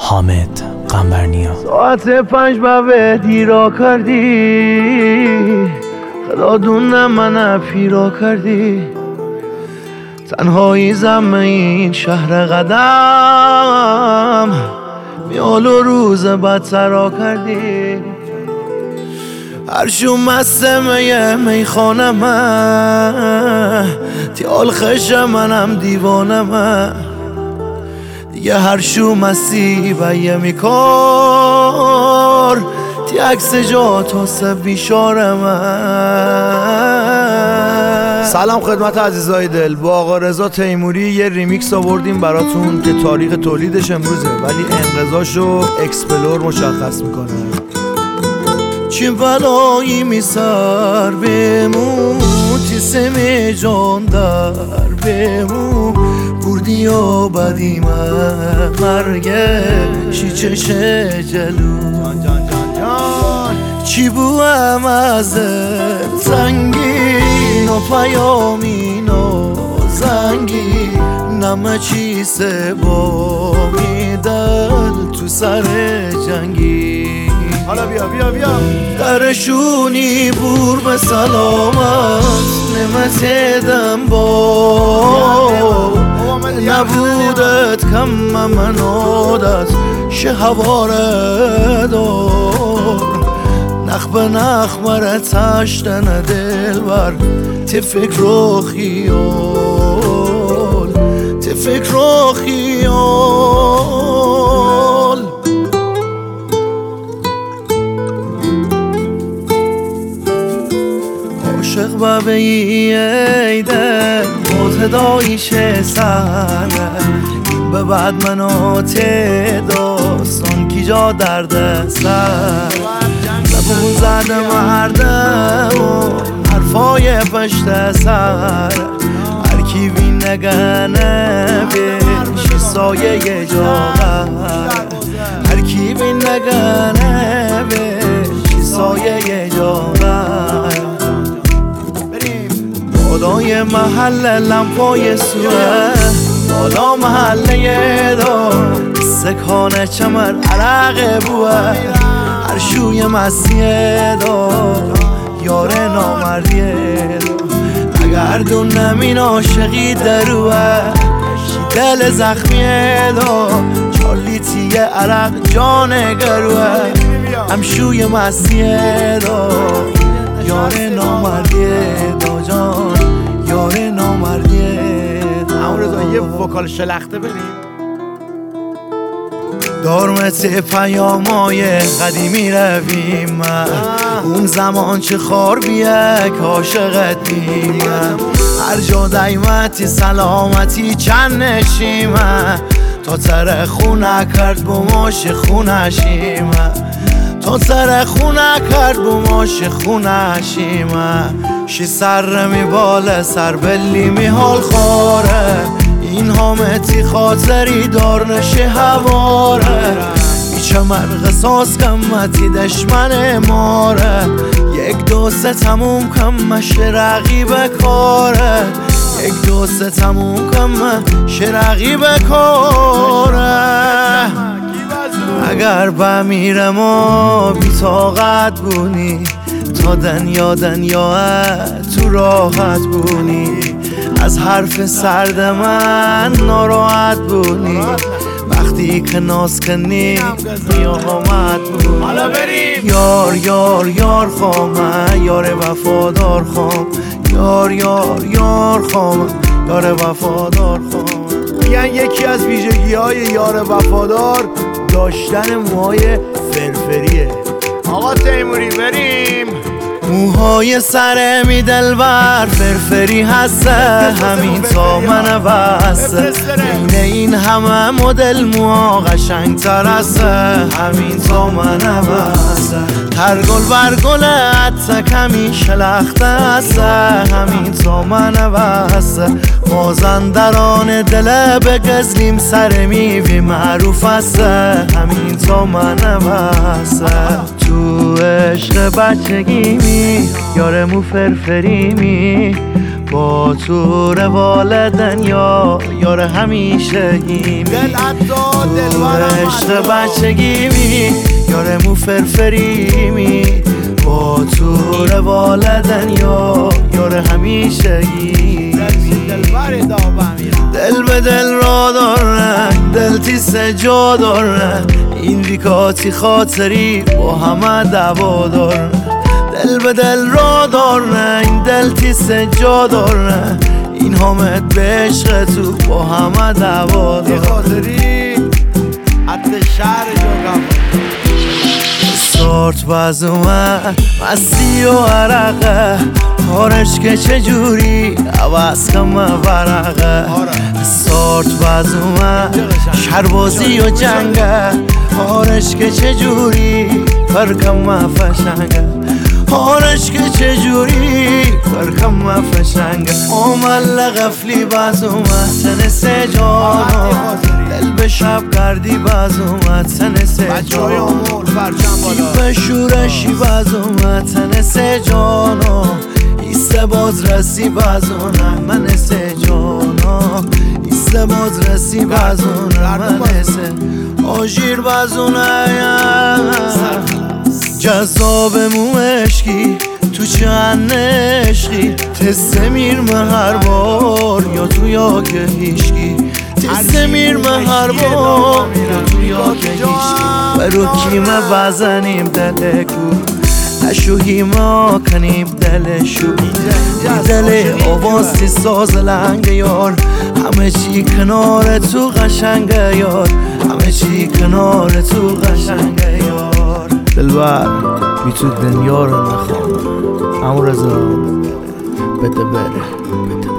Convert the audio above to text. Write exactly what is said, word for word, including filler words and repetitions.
حامد قنبرنیا. ساعت پنج به دیرا کردی، خدا دونه من پیرا کردی. تنهایی زم این شهر قدم، میال و روز بدترا کردی. هرشو مسته میخانمه، تیال خش منم دیوانمه. دیگه هرشو مستی بیه میکار، تی عکس جا تا سب بیشارمه. سلام خدمت عزیزای دل، با آقا رضا تیموری یه ریمیکس آوردیم براتون که تاریخ تولیدش امروزه ولی انقضاشو اکسپلور مشخص میکنه. چه بلایی می سر بمون، چه سمی جان در بمون. بردی و بدیم مرگه شی چشه جلو. چی بوام از زنگین و پیامین و زنگی. نمه چی سه با میدل تو سر جنگی. حالا بیا بیا بیا درشونی بور به سلامت، نمت دم با نبودت کم من عادت شه هواره دار. نخ به نخ مره تشتن دل بر تی فکر و خیال، تی فکر و خیال. عاشق ببه ایده متدایش سره، به بعد منات داستان کی جا درد سر. لبون زده مردم و حرفای پشت سر، هر کی بین نگنه بشی سایه جاغر. هر کی بین نگنه بشی سایه جاغر. بالای محل لمپای سوه، بالا محله دار سکانه چمر عرق بوه. هر شوی مسیه دار یار نامردیه دار. اگر دون نمین عاشقی دروه دل زخمیه دار. چارلی تیه عرق جان گروه، هم شوی مسیه دار یار نامردیه دار. جان یار نامردیه. همون رضا یه وکال شلخته بریم. دارمت پیامای قدیمی رویم، اون زمان چه خار بیه که عاشقت بیم. هر جا دایمتی سلامتی چند نشیم، تا تر خونه کرد بماش خونه شیم. تا سر خونه کرد بماش خونه شیم. شی سر می باله سر بلی می حال خاره. این همتی خاطری دار نشه هواره. بیچه مرغ ساز کمتی دشمن ماره. یک دو سه تموم کم مشه رقیب کاره. یک دو سه تموم کم مشه رقیب کاره. اگر بمیرم و بی‌طاقت بونی، تا دنیا دنیا تو راحت بونی. از حرف سرد من ناراحت بونی، وقتی که ناز کنی قیامت بونی. حالا بریم یار یار یار خامه، یار وفادار خام. یار یار یار خامه، یار وفادار خام. میگن یکی از ویژگی های یار وفادار داشتن موهای فرفریه. آقا تیموری بریم. موهای سر می دلبر فرفری هسته، همین تا من بسته. بین این همه مدل موها قشنگ تر هسته، همین تا من بسته. هر گل بر گل عطا کمی شلخته هسته، همین تا من بسته. مازندران دل به گزلیم سر میوی معروف هسته، همین تا من بسته. تو عشق بچگی می یارمو فرفری می با تو روال دنیا یار همیشگیمی دل عطا تو دلبرم عشق بچگیمی یار مو فرفریمی با تو روال دنیا یار همیشگیمی دلبر دابم دل به دل را دارن دل تیس جا دارن این بیکاتی خاطری با همه دعوا دارن دل به دل را دارن این دل تیس جا دارن این همت به عشق تو با همه دعوا دی دارن خاطری حتی شهر جو سارت باز اومد مستی و عرقه کارش که چجوری عوض کم ورقه سارت باز اومد شربازی و جنگه کارش که چجوری فرکم فشنگه کارش که چجوری فرکم فشنگه اومل غفلی باز اومد سن سه جانو دل به شب کردی باز اومد سن سه جانو به شورشی باز اومد سن سه جانو ایسته باز رسی بازونه من سه جانا ایسته باز رسی بازونه من سه آجیر بازونه جذاب مو عشقی تو چند عشقی تسته میرمه هر بار یا تو یا که هیشگی تسته میرمه هر بار یا تو یا که هیشگی برو کیمه بزنیم دل کو نشوهی ما کنیم دلشو دل آوازی ساز لنگ یار همه چی کنار تو قشنگه یار همه چی کنار تو قشنگه یار دلبر بی تو دنیا رو نخوام امو رضا بده بره بده